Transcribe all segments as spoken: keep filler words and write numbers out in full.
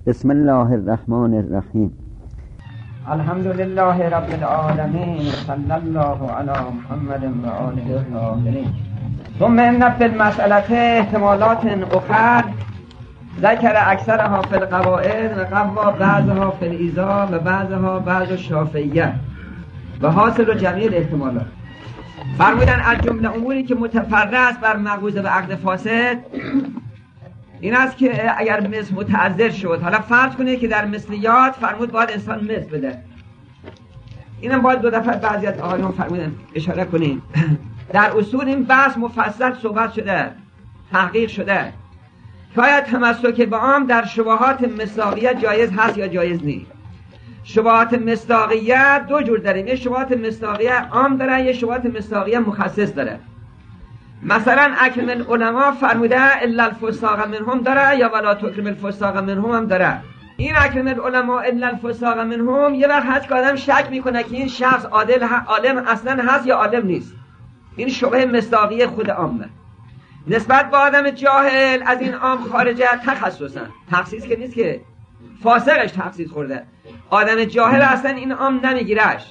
بسم الله الرحمن الرحیم. الحمد لله رب العالمین، صلی الله علی محمد و آله الطاهرین. ثم ان فی المسألة احتمالات اخر ذکر اکثرها فی القواعد و قوا بعضها فی الایذاء و بعضها بعض الشافعیه و حاصل و جمیع الاحتمالات. فرمودن از جمله اموری که متفرع است بر مقبوضه و عقد فاسد این است که اگر مثل متعذر شد، حالا فرض کنید که در مثلیات فرمود باید انسان مثل بده، اینم باید دو دفعه بعضی از آقایون فرمودن اشاره کنیم. در اصول این بحث مفصل صحبت شده، تحقیق شده که آیا تمسک به عام در شبهات مصداقیه جایز هست یا جایز نیست. شبهات مصداقیه دو جور داریم، یه شبهات مصداقیه عام داره، یه شبهات مصداقیه مخصص داره. مثلا اکرم العلماء فرموده الا الفساق منهم داره یا ولا تکرم الفساق منهم هم داره. این اکرم العلماء الا الفساق منهم یه وقت هست که آدم شک میکنه که این شخص عادل عالم اصلا هست یا عالم نیست. این شبهه مصداقیه خود عامه. نسبت به آدم جاهل از این عام خارجه تخصصا، تخصیص که نیست که فاسقش تخصیص خورده، آدم جاهل اصلا این عام نمیگیرش.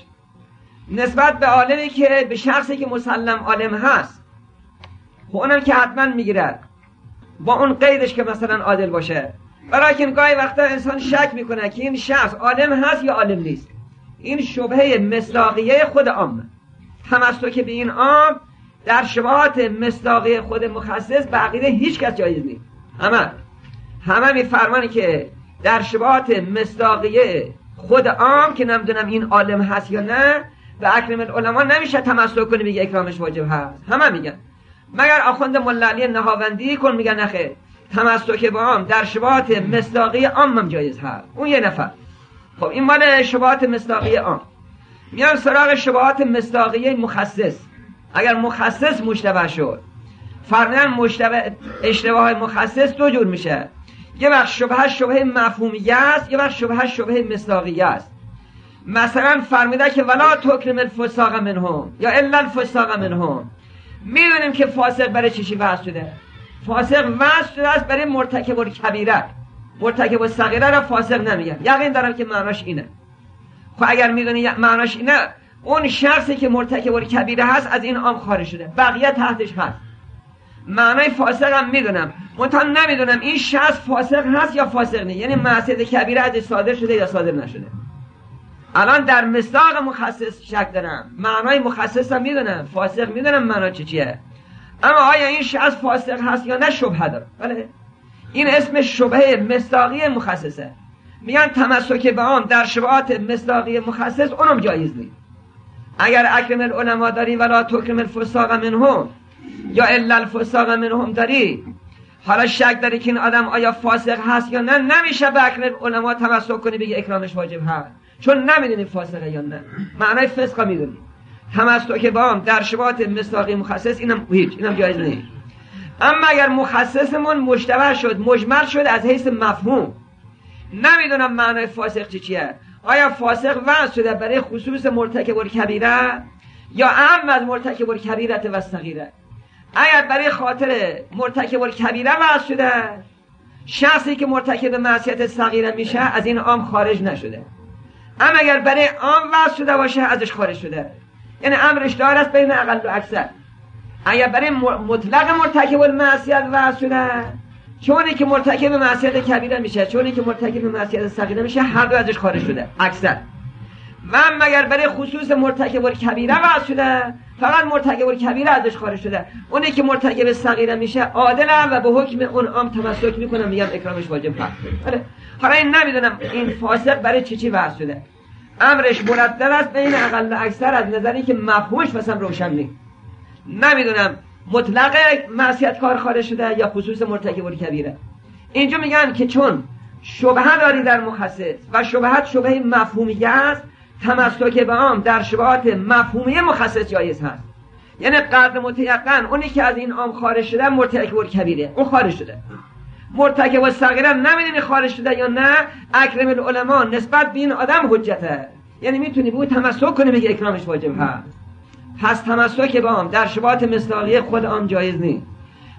نسبت به عالمی که به شخصی که مسلم عالم هست خب اونم که حتما میگیره با اون قیدش که مثلا عادل باشه. برای که گاهی وقتا انسان شک میکنه که این شخص عالم هست یا عالم نیست. این شبهه مصداقیه خود عامه. تمسک به این عام در شبهات مصداقیه خود مخصص به عقیده هیچ کس جایز نیست. همه همه میفرمانی که در شبهات مصداقیه خود عام که نمیدونم این عالم هست یا نه به اکرم العلماء نمیشه تمسک کنی بگه اکرامش واجب هست. همه میگن مگر آخوند ملا علی نهاوندی کن میگن نخیر، تمسک به عام در شبهات مصداقیه عام هم جایز هست. اون یه نفر. خب این مال شبهات مصداقیه عام. میان سراغ شبهات مصداقیه مخصص. اگر مخصص مشتبه شد، فرمودن مشتبه اشتباه مخصص دو جور میشه. یه وقت شبهه شبهه مفهومیه است، یه وقت شبهه شبهه مصداقیه است. مثلا فرموده که ولا تکرم الفساق منهم یا الا الفساق منهم. میدونیم که فاسق برای چیشی وضع شده؟ فاسق وضع شده است برای مرتکب الکبیره. مرتکب الصغیره را فاسق نمیگن. یقین دارم که معناش اینه. خب اگر میدونی معناش اینه، اون شخصی که مرتکب الکبیره هست از این عام خارج شده، بقیه تحتش هست. معنای فاسق هم میدونم، منتها نمیدونم این شخص فاسق هست یا فاسق نیست، یعنی معصیت کبیره ازش صادر شده یا صادر نشده. الان در مصداق مخصص شک دارم، معنای مخصص هم میدونم، فاسق میدونم معنا چی چیه، اما آیا این شخص فاسق هست یا نه شبهه دارم. بله این اسم شبهه مصداقی مخصصه. میگن تمسک به عام در شبهات مصداقی مخصص اونم جایز نیست. اگر اکرم العلماء داری ولا تکرم الفساق منهم یا الا الفساق منهم داری، حالا شک داری که این آدم آیا فاسق هست یا نه، نمیشه به اکرم العلماء تمسک کنی بگی اکرامش واجب هست، چون نمیدونی فاسقه یا نه. معنای فسق میدونی. تمسک به عام در شبهات مصداقی مخصص اینم هیچ، اینم جایز نیست. اما اگر مخصصمون مشتبه شد، مجمل شد از حیث مفهوم، نمیدونم معنای فاسق چی چیه، آیا فاسق وضع شده برای خصوص مرتکب الکبیره یا عام از مرتکب الکبیره و الصغیره؟ اگر برای خاطر مرتکب الکبیره وضع شده، شخصی که مرتکب معصیت صغیره میشه از این عام خارج نشده. اما اگر برای عام وضع شده باشه ازش خارج شده، یعنی امرش دار است بین اقل و اکثر. اگر برای مطلق مرتکب المعصیت وضع شده، چونی که مرتکب معصیت کبیره میشه چونی که مرتکب معصیت صغیره میشه، هر دو ازش خارج شده اکثر. و اگر برای خصوص مرتکب الکبیره وضع شده، فقط مرتکب الکبیره ازش خارج شده، اونی که مرتکب صغیره میشه عادله و به حکم اون عام تمسک میکنه، میگم اکرامش واجب هست. حالا این نمیدونم این فاسق برای چی چی وضع شده، امرش مرتب است بین اقل و اکثر از نظری که مفهومش مثلا روشن نیست. نمیدونم مطلق معصیت کار خارج شده یا خصوص مرتکب الکبیره. اینجا میگن که چون شبهه داری در مخصص و شبهت شبهه مفهومیه است، تمسک به عام در شبهات مفهومیه مخصص جایز هست. یعنی قدر متیقن اونی که از این عام خارج شده مرتکب الکبیره، اون خارج شده. مرتکب الصغیره نمیدونی خارج شده یا نه، اکرم العلماء نسبت به این آدم حجته، یعنی میتونی به او تمسک کنی بگی اکرامش واجب هست. پس تمسک به عام در شبهات مصداقیه خود عام جایز نیست.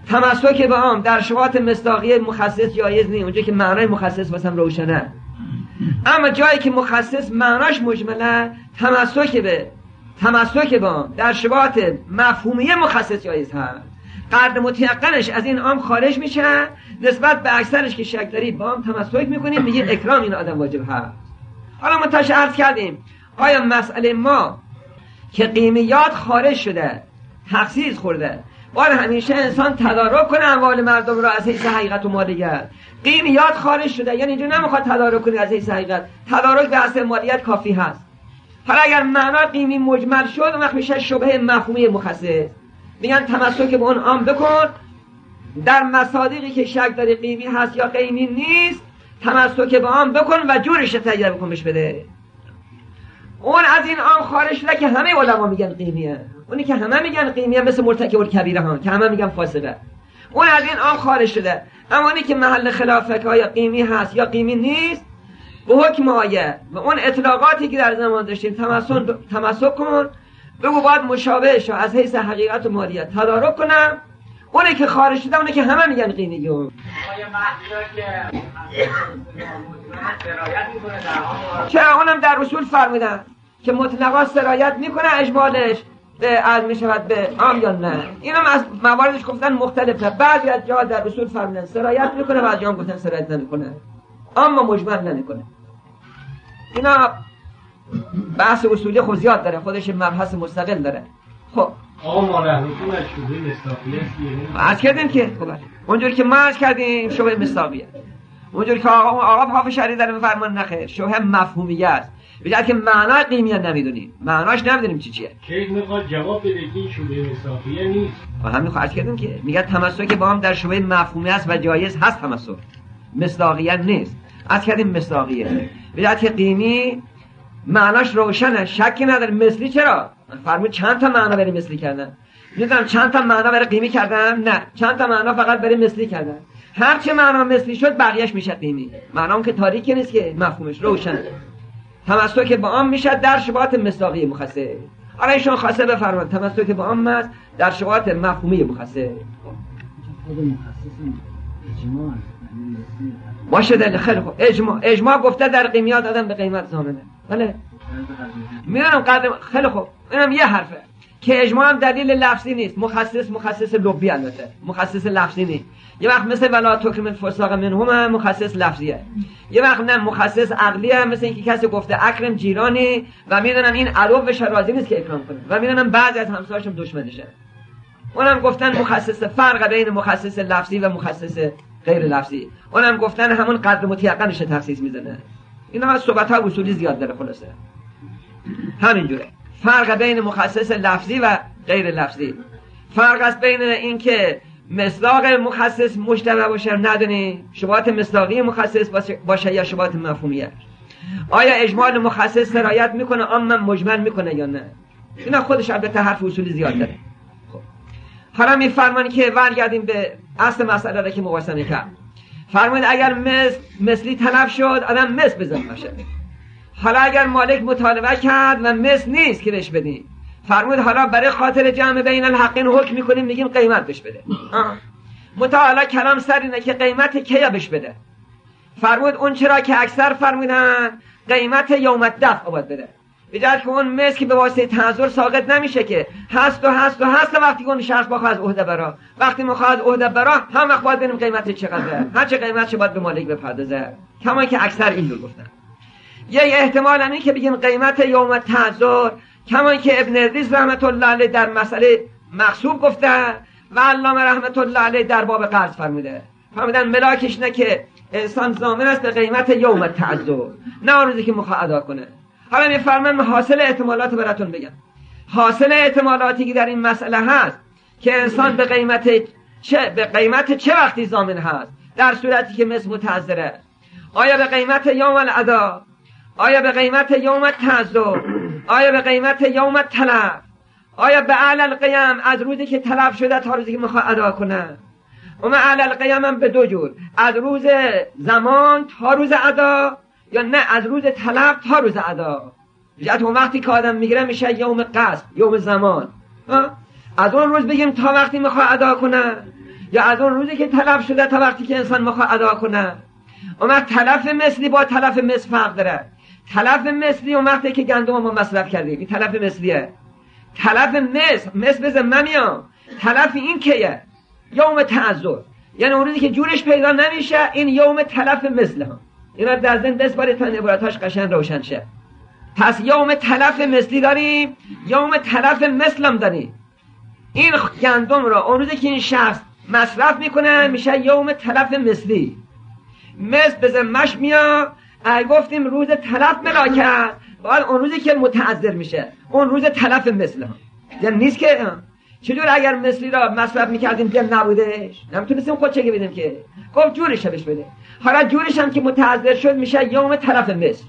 تمسک به عام در شبهات مصداقی مخصص جایز نیست، اونجا که معنای مخصص واسم روشنه. اما جایی که مخصص معناش مجمله، تمسک به تمسک به عام در شبهات مفهومی مخصص جایز هست. قدر متیقنش از این عام خارج میشه، نسبت به اکثرش که شک داری با عام تمسک میکنیم، میگه اکرام این آدم واجب هست. حالا ما تاش عرض کردیم آیا مسئله ما که قیمیات خارج شده، تخصیص خورده، باید همیشه انسان تدارک کنه اموال مردم را از حیث حقیقت و مالیت. قیمیات خارج شده یعنی اینجا نمیخواد تدارک کنه از حیث حقیقت، تدارک به اصل مالیت کافی هست. حالا اگر معنا قیمی مجمل شد، اون وقت میشه شبهه مفهومی مخصص. میگن تمسک به اون عام بکن، در مصادیقی که شک داری قیمی هست یا قیمی نیست، تمسک به عام بکن و جورش تغییر بکن بهش بده. اون از این عام خارج شده که همه علما میگن قیمیه، اونی که همه میگن قیمیه مثل مرتکب الکبیره ها که همه میگن فاسقه، اون از این عام خارج شده. اما اونی که محل خلافه که آیا قیمی هست یا قیمی نیست، به حکم آیه و اون اطلاقاتی که در زمان داشتیم تمسک تمسک کن، بگو باید مشابه شو از حیث حقیقت و مالیت تدارک کنم. اونی که خارج شده اونی که همه میگن قیمیه. آیا محضی که سرایت میکنه در چرا؟ اونم در رسول فرمودن که مطلقا سرایت میکنه، اجمالش به عرض میشود به عام یا نه. اینم از مواردش گفتن مختلفه، بعضی از جاها در رسول فرمودن سرایت میکنه، بعضی جاها گفتن سرایت نمیکنه، اما مجمل نمیکنه. اینا بحث اصولی خود زیاد داره، خودش مبحث مستقل داره. خب آقا ما رحمتون از شبه مصداقیه است. عرض کردیم که خب اونجوری که ما عرض کردیم شبه مصداقیه، اونجوری که آقا آقا حافظ شریعت داره میفرمان نخیر، شبه مفهومیه است. بجد که معنای قیمیه نمیدونیم، معناش نمیدونیم چی چیه. که میخواد جواب بده که این شبه مصداقیه نیست. و همین خواهد کردیم که میگه تمسک با هم در شبه مفهومی است و جایز هست، تمسک مصداقیه نیست. از کردیم مصداقیه، بجد که قیمی معناش روشنه، شکی نداره. مثلی چرا؟ فرمود چند تا معنا برای مثلی کردن. میدونم چند تا معنا برای قیمی کردن؟ نه، چند تا معنا فقط برای مثلی کردن. هر چه معنا مثلی شد بقیه‌اش میشه قیمی. معنا اون که تاریکی نیست که مفهومش روشنه. تمسک با عام میشه در شبهات مصداقی مخصص. حالا ایشون خواسته بفرمایند تمسک با عام است در شبهات مفهومی مخصص. خود مخصص اجماع باشه دل خیلی خوب. اجماع اجماع گفته در قیمیات آدم به قیمت ضامنه. بله میدونم قدر خیلی خوب. اینم یه حرفه که اجماع هم دلیل لفظی نیست، مخصص مخصص لغوی البته، مخصص لفظی نیست. یه وقت مثل ولا تکرم الفساق منهم مخصص لفظیه، یه وقت نه مخصص عقلیه، مثل اینکه کسی گفته اکرم جیرانی و میدونم این عروش راضی نیست که اکرام کنه و میدونم بعضی از همسایه‌شون دشمنشه. اونم گفتن مخصص، فرق بین مخصص لفظی و مخصص غیر لفظی. اونم گفتن همون قدر متیقنش تخصیص میزنه. اینا از صحبت‌ها اصولی زیاد داره. خلاصه همینجوره. فرق بین مخصص لفظی و غیر لفظی، فرق است بین این که مصداق مخصص مشتبه باشه ندونی، شبهات مصداقی مخصص باشه یا شبهات مفهومیه. آیا اجمال مخصص سرایت میکنه اما مجمل میکنه یا نه؟ اینا خودش البته حرف اصولی زیاد داره. خب حالا میفرمان که برگردیم به اصل مسئله را که مقایسه میکرد. فرمود اگر مثل مثلی طلب شد آدم مثل بزن باشه. حالا اگر مالک مطالبه کرد و مثل نیست که بهش بدیم، فرمود حالا برای خاطر جمع بین الحقین حکم میکنیم، میگیم قیمت بهش بده. متعالی کلام سر اینه که قیمت کیا بهش بده. فرمود اون چرا که اکثر فرمودن قیمت یوم الدفع باید بده، بجای که اون مثل که به واسطه تعذر ساقط نمیشه که هست و هست و هست. وقتی اون شخص بخواد از عهده برا، وقتی میخواد عهده برا، هم وقت باید ببینیم قیمت چقدره، هر چه قیمتش باید به مالک بپردازه. کما که اکثر این رو گفتن. یه احتمال اینه که بگیم قیمت یوم التعذر، کما که ابن ادریس رحمت الله علیه در مسئله مغصوب گفته و علامه رحمت الله علیه در باب قرض فرموده. فرمودن ملاکش نه که انسان ضامن است به قیمت یوم التعذر، نه روزی که میخواد ادا کنه. حالا میفرمان حاصل احتمالات براتون بگم. حاصل احتمالاتی که در این مسئله هست که انسان به قیمت چه به قیمت چه وقتی ضامن هست در صورتی که مثل متعذره. آیا به قیمت یوم الادا، آیا به قیمت یوم التعذر، آیا به قیمت یوم التلف، آیا به اعلی القیام از روزی که تلف شده تا روزی که میخواد ادا کنه. اما اعلی القیام هم به دو جور، از روز زمان تا روز ادا، یا نه از روز تلف تا روز ادا. جهت اون وقتی که آدم میگیره میشه یوم قصد، یوم زمان. از اون روز بگیم تا وقتی میخواد ادا کنه، یا از اون روزی که تلف شده تا وقتی که انسان میخواد ادا کنه. اون وقت تلف مثلی با تلف مثل فرق داره. تلف مثلی اون وقتی که گندم ما مصرف کردیم، این تلف مثلیه. تلف مثل مثل بزن نمیام. تلف این کیه؟ یوم تعذر، یعنی اون روزی که جورش پیدا نمیشه، این یوم تلف مثل هم. اینا در ذهن بسپارید تا عبارتاش قشنگ روشن شه. پس یوم تلف مثلی داریم، یوم تلف مثلم داریم. این گندم رو اون روزی که این شخص مصرف میکنه میشه یوم تلف مثلی. مثل به ذمش میاد. اگه گفتیم روز تلف ملا کرد، باید اون روزی که متعذر میشه اون روز تلف مثل هم. یعنی نیست که چجور اگر مثلی را مصرف میکردیم دل نبودش نمیتونستیم خود چگه بدیم که گفت جورش بش بده. حالا جورش هم که متعذر شد میشه یوم تلف مثل.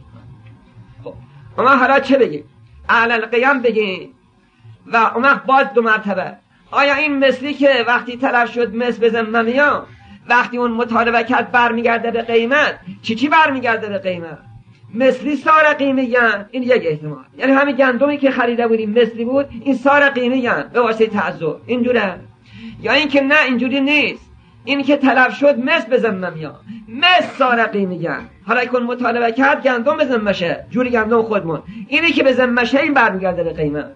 خب اما حالا چه بگیم؟ اعلی القیام بگیم و اما باز دو مرتبه آیا این مثلی که وقتی تلف شد مثل بزن نمیام، وقتی اون مطالبه کرد برمیگرده به قیمت، چی چی برمیگرده به قیمت؟ مثلی سار قیمیان، این یک احتمال، یعنی همین گندمی که خریده بودیم مثلی بود، این سار قیمیان به واسطه تعذر اینجوره. یا این که نه اینجوری نیست، این که تلف شد مثل بزن نمیام، مثل سار قیمیان. حالا که اون مطالبه کرد گندم بزن مشه، جوری گندم خودمون، اینی که بزن مشه این برمیگرده به قیمت.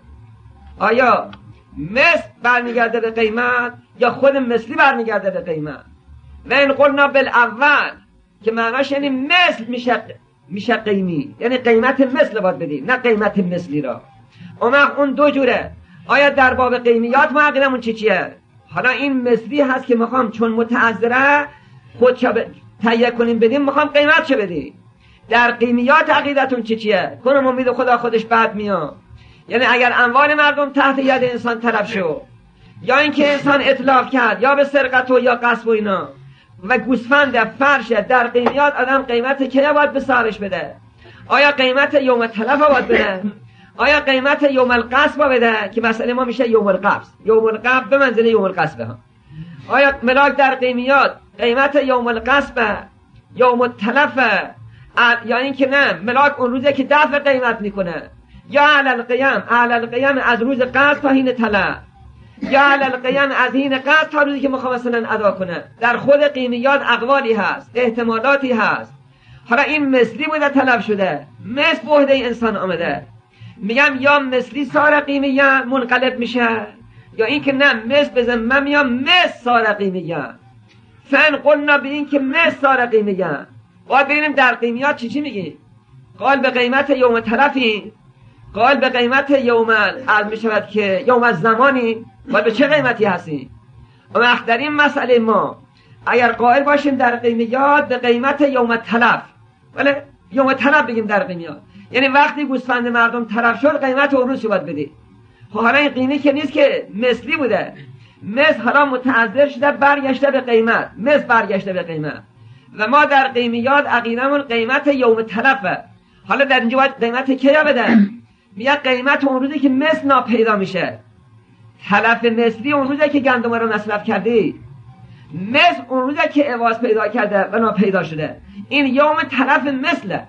آیا مثل برمیگرده به قیمت یا خود مثلی برمیگرده به قیمت؟ و این قلنا بالاول که معناش یعنی مثل میشه میشه قیمی، یعنی قیمت مثل باید بدیم نه قیمت مثلی را. اما اون دو جوره. آیا در باب قیمیات ما عقیدمون چی چیه؟ حالا این مثلی هست که میخوام چون متعذره خود تهیه کنیم بدیم، میخوام قیمت چه بدیم. در قیمیات عقیدتون چی چیه؟ کنم امید خدا خودش بعد میاد. یعنی اگر اموال مردم تحت ید انسان تلف شد، یا اینکه انسان اتلاف کرد یا به سرقت و یا قصب و اینا و گوسفند فرش، در قیمیات آدم قیمت که باید به سارش بده؟ آیا قیمت یوم تلف باید بده؟ آیا قیمت یوم القصب بده که مسئله ما میشه یوم القبض؟ یوم القبض به منزله یوم القصب ها. آیا ملاک در قیمیات قیمت یوم القصب یوم التلف، یا اینکه نه ملاک اون روزه که دفع قیمت میکنه، یا علی القیام علی القیام از روز قصب تا حین تلف، یا علی القیام از حین قصب تا روزی که میخوام مثلا ادا کنه. در خود قیمیات اقوالی هست، احتمالاتی هست. حالا این مثلی بوده تلف شده، مثل به عهده انسان آمده، میگم یا مثلی سار قیمیه منقلب میشه، یا این که نه مثل بزن من میام مثل سار قیمیه. فن قلنا به این که مثل سار قیمیه. باید ببینیم در قیمیات چی چی میگی. قال به قیمت یوم تلفی، قال به قیمت یوم عرض میشود که یوم الزمانی، باید به چه قیمتی هستی؟ اما در این مسئله ما اگر قائل باشیم در قیمیات به قیمت یوم تلف، ولی یوم تلف بگیم در قیمیات، یعنی وقتی گوسفند مردم تلف شد قیمت اون روز باید بدی. حالا این قیمه که نیست که مثلی بوده، مثل حالا متعذر شده برگشته به قیمت، مثل برگشته به قیمت. و ما در قیمیات عقیدمون قیمت یوم تلفه. حالا در اینجا باید قیمت کیا بده؟ میگه قیمت اون روزی که مثل ناپیدا میشه. تلف مثلی اون روزی که گندم رو مصرف کردی، مثل اون روزی که عوض پیدا کرده و ناپیدا شده. این یوم تلف مثله.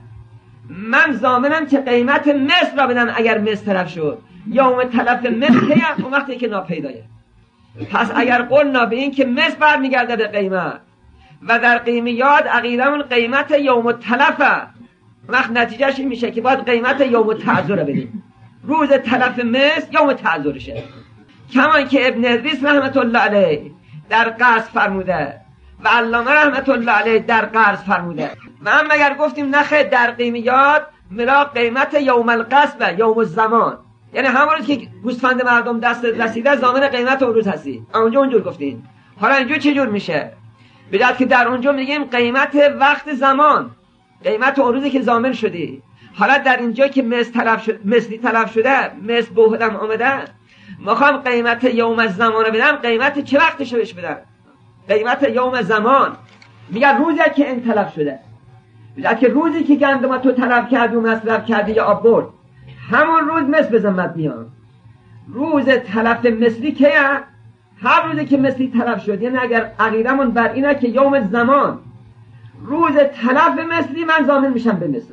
من ضامنم که قیمت مثل را بدم اگر مثل تلف شد. یوم تلف مثل که اون وقتی که ناپیدایه. پس اگر قلنا به این که مثل برمیگرده به قیمت و در قیمیات عقیدمون قیمت یوم تلفه، وقت نتیجهش این میشه که باید قیمت یوم تعذر بدیم. روز تلف مثل یوم تعذرشه. کمان که ابن ادریس رحمت الله علیه در قرض فرموده و علامه رحمت الله علیه در قرض فرموده. و هم اگر گفتیم نخه در قیمیات ملاک قیمت یوم القصب یوم الزمان، یعنی همون روز که گوسفند مردم دست رسیده ضامن قیمت اون روز هستی. اونجا اونجور گفتیم. حالا اینجا چه جور میشه؟ بجد که در اونجا میگیم قیمت وقت زمان، قیمت اون روزی که ضامن شدی. حالا در اینجا که مثل تلف شد، مثلی تلف شده، مثل بهدم آمده، میخوام قیمت یوم الزمان رو بدم، قیمت چه وقتشو بهش بدم؟ قیمت یوم زمان. میگه روزی که این تلف شده، بجد که روزی که گندم تو تلف کردی و مصرف کردی یا آب برد، همون روز مثل به ذمت میاد. روز تلف مثلی که هر روزی که مثلی تلف شد، یعنی اگر عقیدمون بر اینه که یوم زمان روز تلف مثلی من ضامن میشم به مثل.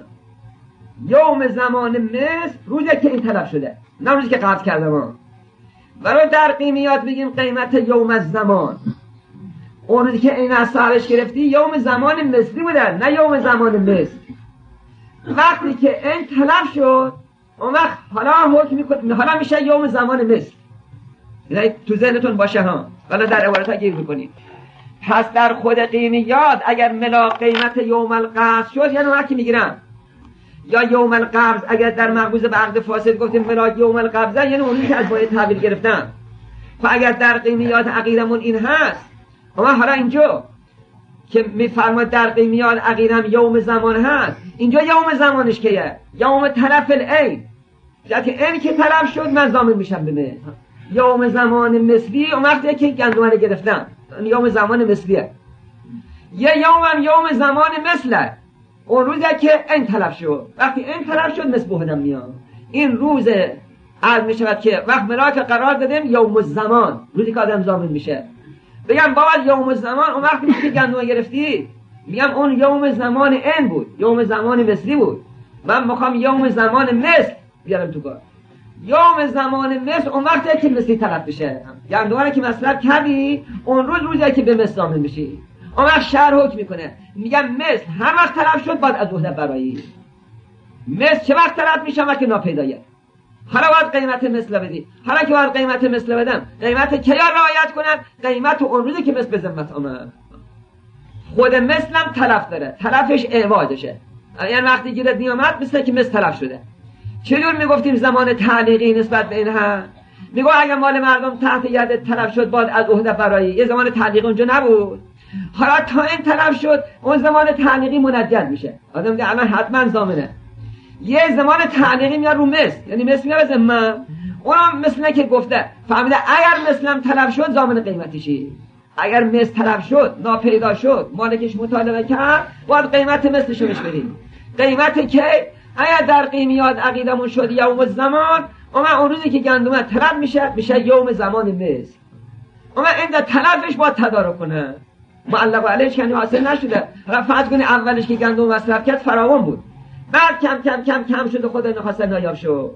یوم زمان مثل روزی که این تلف شده، نه روزی که قطع کردم. برای در قیمیات بگیم قیمت یوم الزمان. اون روزی که این از سرش گرفتی یوم زمان مثلی بودن، نه یوم زمان مثل. وقتی که این تلف شد اون وقت حالا حکم میکنه، حالا میشه یوم زمان مثل. یعنی تو ذهنتون باشه ها، ولی در عبارت ها گیر میکنید. پس در خود قیمیات اگر ملا قیمت یوم القبض شد یعنی وقتی میگیرن، یا یوم القبض اگر در مقبوض به عقد فاسد گفتیم ملا یوم القبض یعنی اونی که از باید تحویل گرفتن. و اگر در قیمیات عقیدمون این هست، اما حالا اینجا که میفرماد در قیمیات عقیدم یوم زمان هست، اینجا یوم زمانش کیه؟ یوم تلف العین. یعنی این که تلف شد من ضامن میشم به من. یوم زمان مثلی اون وقتی که گندم رو گرفتم یوم زمان مثلیه. یه یوم هم یوم زمان مثله، اون روزی که این تلف شد. وقتی این تلف شد مثل بهدم میاد. این روز عرض میشود که وقت ملاک قرار دادیم یوم الزمان، روزی که آدم ضامن میشه. بگم بابا یوم الزمان اون وقتی که گندم گرفتی، میگم اون یوم زمان این بود، یوم زمان مثلی بود. من میخوام یوم زمان مثل بیارم تو کار. یوم زمان مثل اون وقتی که مثلی تلف بشه، یعنی دوباره که مصرف کردی اون روز روزی که به مثل ضامن میشی. اون وقت شرح حکم میکنه، میگم مثل هر وقت تلف شد باید از عهده برایی. مثل چه وقت تلف میشه؟ وقتی ناپیدایه. حالا باید قیمت مثل بدی. حالا که باید قیمت مثل بدم، قیمت کیا رعایت کنن؟ قیمت اون روزی که مثل به ذمت آمد. خود مثلم تلف داره، تلفش اعوادشه. یعنی وقتی گیرد نیامد مثل که مثل تلف شده. چجور میگفتیم زمان تعلیقی نسبت به این ها؟ میگو اگر مال مردم تحت ید تلف شد باید از عهده برایی. یه زمان تعلیقی اونجا نبود. حالا تا این تلف شد اون زمان تعلیقی منجد میشه. آدم میگه الان حتما ضامنه. یه زمان تعلیقی میاد رو مثل، یعنی مثل میاد به من. اونم مثل که گفته فهمیده اگر مثلم تلف شد ضامن قیمتیشی. اگر مثل تلف شد ناپیدا شد مالکش مطالبه کرد باید قیمت مثلشو بهش بدیم. قیمت که اگر در قیمیات عقیدمون شد یوم الزمان، اما اون روزی که گندم تلف میشه میشه یوم زمان مثل. اما این در تلفش باید تدارک کنه، معلق علیش کنی حاصل نشده. رفعت کنی اولش که گندم مصرف کرد فراوان بود، بعد کم کم کم کم شد و خود نخواسته نایاب شد.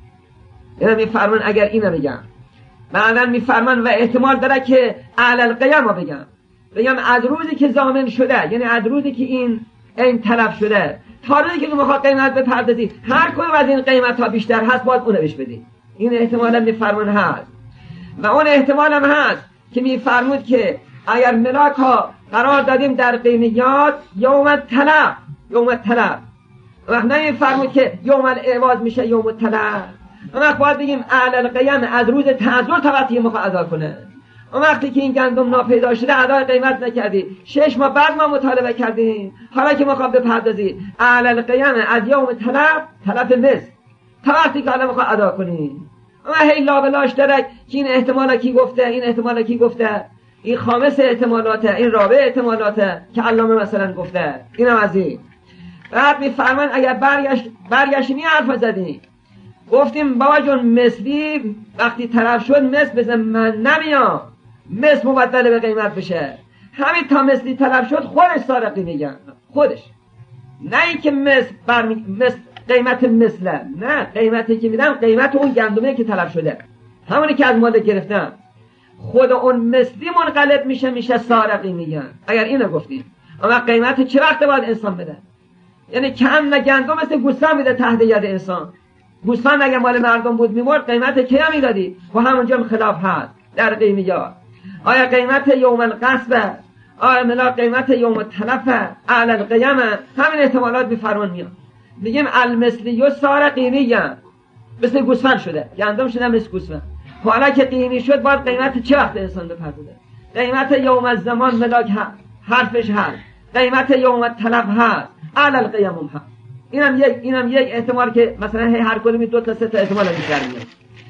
اینا میفرمان اگر اینو بگم بعدا میفرمان و احتمال داره که اعلی القیام بگم بگم از روزی که ضامن شده، یعنی از روزی که این این تلف شده تا روزی که تو میخواد قیمت بپردازی، هر کدوم از این قیمت ها بیشتر هست باید اونو بهش بدی. این احتمال هم میفرمان هست. و اون احتمال هم هست که میفرمود که اگر ملاک ها قرار دادیم در قیمیات یوم تلف، یوم تلف وقت نمیفرمود که یوم الاعواض میشه یوم تلف. اون وقت باید بگیم اعلی القیام از روز تعذر تا وقتی میخواد ادا کنه. اون وقتی که این گندم ناپیدا شده ادای قیمت نکردی، شش ماه بعد ما مطالبه کردیم، حالا که میخواد بپردازی اعلی القیام از یوم تلف، تلف مثل تا وقتی که حالا میخواد ادا کنی. اما هی لا بلاش درک که این احتمالا کی گفته، این احتمالا کی گفته، این خامس احتمالاته، این رابع احتمالاته که علامه مثلا گفته. اینم از این. بعد میفرمان اگر برگشت برگشتنی حرف زدی گفتیم بابا جون مثلی وقتی طرف شد مثل بزن من نمیام، مثل مبدل به قیمت بشه. همین تا مثلی طرف شد خودش سارقی میگن، خودش. نه ای که مثل, برمی... مثل قیمت مثله، نه قیمتی که میدم قیمت اون گندمه که طرف شده، همونی که از مالک گرفتم. خود اون مثلی منقلب میشه میشه سارقی میگن اگر اینو گفتیم. اما قیمت چه وقت باید انسان بده؟ یعنی کم نگندم مثل گوسفند میده تحت ید انسان. گوسفند اگه مال مردم بود میمرد قیمت کی هم میدادی؟ و همونجا خلاف هست در قیمیات. آیا قیمت یوم القصب، آیا ملا قیمت یوم تلف، اعلی القیام، همین احتمالات بفرمان میاد. میگیم المثلی سار قیمی هم مثل گوسفند شده، گندم شده مثل گوسفند. حالا که قیمی شد باید قیمت چه وقت انسان بپردازه؟ قیمت یوم الزمان ملاک حرفش هست، قیمت یوم تلف هست، اعلی القیام هست. اینم یک اینم یک احتمال که مثلا هر کدومی دو تا سه تا احتمال بیشتر میاد.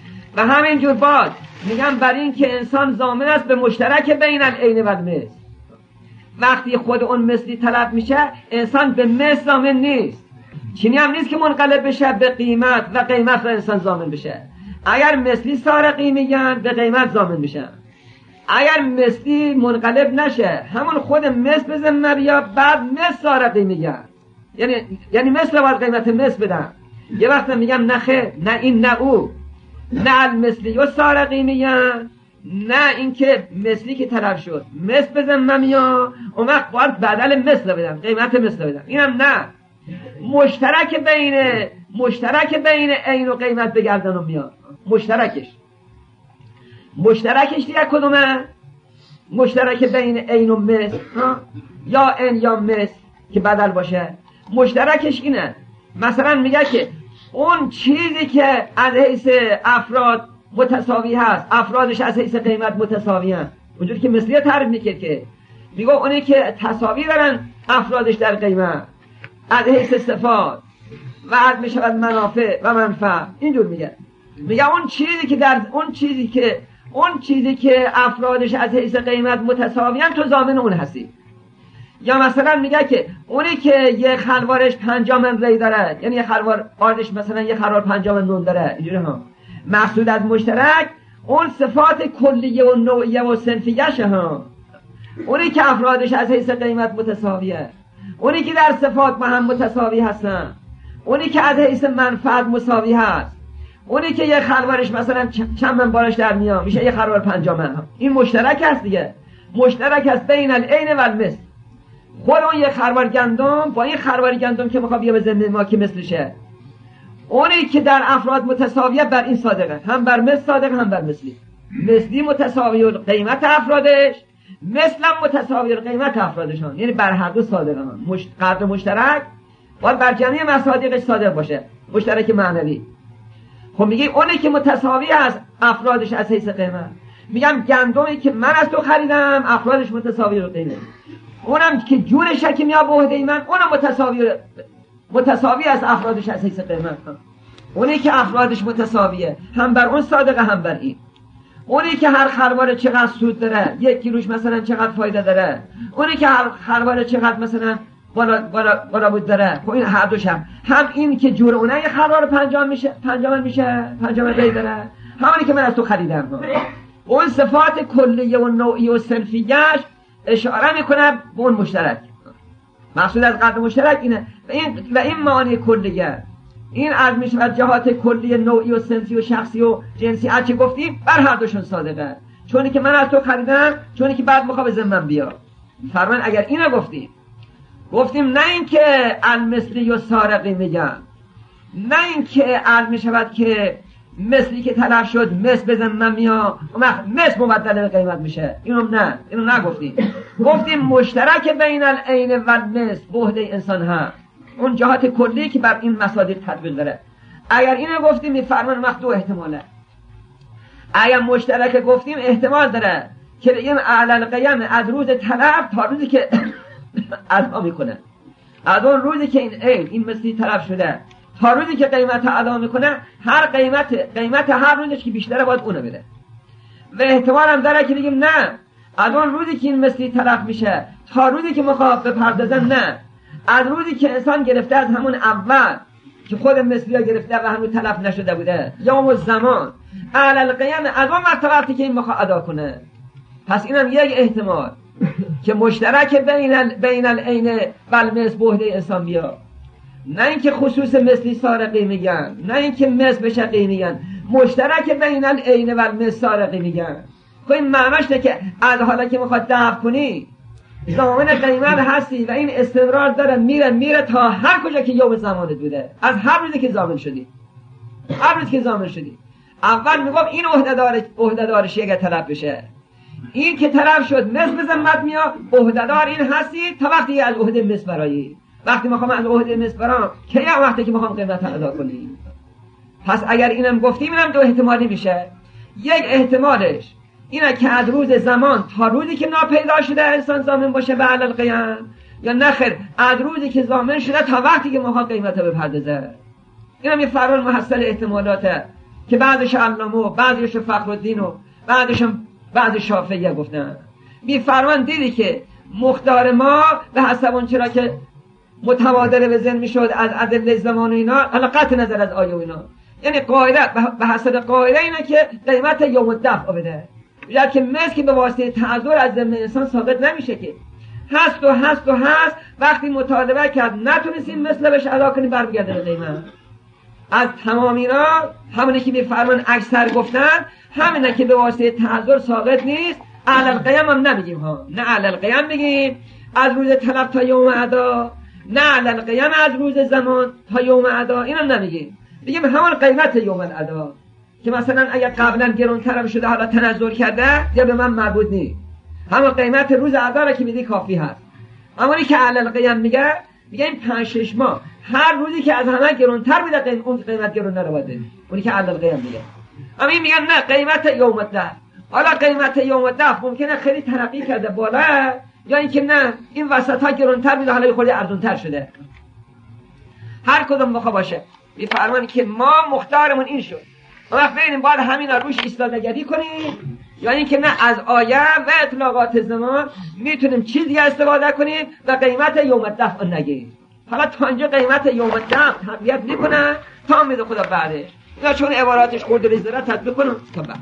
و همین جور باز میگم بر این که انسان ضامن است به مشترک بین العین و المثل. وقتی خود اون مثلی طلب میشه انسان به مثل ضامن نیست. چنی هم نیست که منقلب بشه به قیمت و قیمت را انسان ضامن بشه. اگر مثلی سارقی میگن به قیمت ضامن میشن. اگر مثلی منقلب نشه همون خود مثل بزن بیا بعد مثل سارقی میگن. یعنی یعنی مثل باید قیمت مثل بدن. یه وقت میگم نه خیر، نه این نه او، نه المثلی و سارقی میگن، نه اینکه مثلی که طلب شد مثل بزنم یا اون وقت باید بدل مثل بدم، قیمت مثل بدم. اینم نه، مشترک بین مشترک بین عین و قیمت بگردن و میاد. مشترکش مشترکش دیگه کدومه؟ مشترک بین عین و مثل، یا عین یا مثل که بدل باشه. مشترکش اینه، مثلا میگه که اون چیزی که از حیث افراد متساوی هست، افرادش از حیث قیمت متساوی هست، اونجوری که مثلی تعریف میکرد که میگه اونی که تساوی دارن افرادش در قیمت از حیث صفات و از میشود منافع و منفعه، اینجور میگه. میگه اون چیزی که در اون چیزی که اون چیزی که افرادش از حیث قیمت متساوی هست تو ضامن اون هستی. یا مثلا میگه که اونی که یه خروارش پنجاه من ری داره، یعنی یه خروار آردش مثلا یه خروار پنجاه من نون داره، اینجوری ها. مقصود از مشترک اون صفات کلیه و نوعیه و صنفیه‌شه ها. اونی که افرادش از حیث قیمت متساویه، اونی که در صفات با هم متساوی هستن، اونی که از حیث منفعت مساوی هست، اونی که یه خروارش مثلا چند من بالاش در میاد میشه یه خروار پنجاه من ها. این مشترک هست دیگه، مشترک هست بین العین و المثل. خود اون یه خروار گندم با این خروار گندم که میخواد بیا به ذمه ما که مثلشه، اونی که در افراد متساویه بر این صادقه، هم بر مثل صادق هم بر مثلی. مثلی متساوی و قیمت افرادش، مثلا متساوی و قیمت افرادشان، یعنی بر هر دو صادقه. هم مش... قدر مشترک باید بر جمعی مصادیقش صادق باشه، مشترک معنوی. خب میگه اونی که متساوی است افرادش از حیث قیمت، میگم گندمی که من از تو خریدم افرادش متساوی و قیمت، اونم که جورشه که میاد به عهده من اونم متساوی متساوی از افرادش از حیث قیمت. اونی که افرادش متساویه هم بر اون صادقه هم بر این. اونی که هر خروار چقدر سود داره، یک کیلوش مثلا چقدر فایده داره، اونی که هر خروار چقدر مثلا بالا بالا بالا بود داره، خب این هر دوش هم هم این که جور اونه یه خروار پنجاه میشه پنجاه میشه پنجاه ری داره، همونی که من از تو خریدم. اون صفات کلیه و نوعی و صنفیه‌اش اشاره میکنه به اون مشترک. مقصود از قدر مشترک اینه و این و این معانی کلیه، این از میشه جهات کلی نوعی و صنفی و شخصی و جنسی هر چی گفتیم بر هر دوشون صادقه. چونی که من از تو خریدم، چونی که بعد میخوام به ذمم بیا. فرمان اگر اینو گفتیم گفتیم نه اینکه المثلی و سارقی میگن، نه اینکه علم میشود که مثلی که طلب شد مثل بزنم میاد اون وقت مثل مبدل به قیمت میشه، اینو نه، اینو نگفتیم. گفتیم مشترک بین العین و المثل بهده انسان ها، اون جهات کلی که بر این مصادیق تطبیق داره. اگر اینو گفتیم میفرمان وقت دو احتماله. اگر مشترک گفتیم احتمال داره که بگیم اعلی القیم از روز طلب تا روزی که ادا میکنه، از اون روزی که این عین این مثلی طلب شده تا روزی که قیمت ادا میکنه، هر قیمت قیمت هر روزش که بیشتره باید اونو بده. و احتمال هم داره که بگیم نه، از اون روزی که این مثلی طلب میشه تا روزی که مخاطب بپردازن، نه، از روزی که انسان گرفته از همون اول که خود مثلی ها گرفته و هنوز طلب نشده بوده، یوم الزمان اعلی القیم، از اون وقتی که این مخاطب ادا کنه. پس اینم یک احتمال که مشترک بین بین العین و المثل بهده انسان بیاد. نه اینکه خصوص مثلی سارقی میگن، نه اینکه مثل به شقی میگن، مشترک بین العین و المثل سارقی میگن. خب این معناش نه که از حالا که میخواد دفع کنی ضامن قیمت هستی و این استمرار داره میره میره تا هر کجا که یوم زمانت بوده، از هر روزی که ضامن شدی، هر روزی که ضامن شدی. اول میگم این عهده‌دار عهده‌دارش یک طلب بشه، این که طلب شد مثل به ذمت میاد، عهده‌دار این هستی تا وقتی از عهده مثل برایی. وقتی میخوام از عهده مثل برام که یا وقتی که میخوام قیمت ادا کنی. پس اگر اینم گفتیم اینم دو احتمالی میشه. یک احتمالش اینه که از روز زمان تا روزی که ناپیدا شده انسان ضامن باشه به اعلی القیم، یا نخیر از روزی که ضامن شده تا وقتی که میخوام قیمت رو بپردازه. اینم یه فرار محصل احتمالاته که بعضش علامه و بعضش فخرالدین و بعضش بعض شافعیه گفتن. بی فرمان دیدی که مقدار ما به حسب اون چرا که متبادل به ذهن میشد از ادله زمان و اینا، حالا قطع نظر از آیه و اینا، یعنی قاعده به حسب قاعده اینه که قیمت یوم الدفع بده، یعنی که مثل که به واسطه تعذر از ذهن انسان ثابت نمیشه که هست و هست و هست، وقتی مطالبه کرد نتونستیم مثل بهش ادا کنیم برمیگرده به قیمت. از تمامی را همونه که میفرمان اکثر گفتن همینه که به واسطه تعذر ساقط نیست. علی القیام هم نمیگیم ها، نه علی القیام میگیم از روز طلب تا یوم ادا، نه علی القیام از روز زمان تا یوم ادا، اینو نمیگیم. بگیم همون قیمت یوم الادا که مثلا اگر قبلا گرانترم شده حالا تنزل کرده یا به من مربوط نیست، همون قیمت روز ادا را که میدی کافی هست. امانی که علی القیام میگه میگه این پنج شش ماه هر روزی که از همه گرانتر بوده قیم اون قیمت گران نرواده، اونی که علی القیام میگه. اما این میگن نه قیمت یوم الدفع. حالا قیمت یوم الدفع ممکنه خیلی ترقی کرده بالا، یا اینکه نه این وسط ها گرانتر بوده حالا خیلی ارزانتر شده. هر کدوم بخوا باشه میفرمان که ما مختارمون این شد. ما ببینیم بعد همین روش ایستادگی کنیم یا اینکه نه از آیه و اطلاقات زمان میتونیم چیزی استفاده کنیم و قیمت یوم الدفع نگیم. حالا تا اینجا قیمت یوم الدفع تطبیق میکنن تا امید خدا بعدش یا چون عباراتش خورد ریز داره تطبیق کنن تا بعد.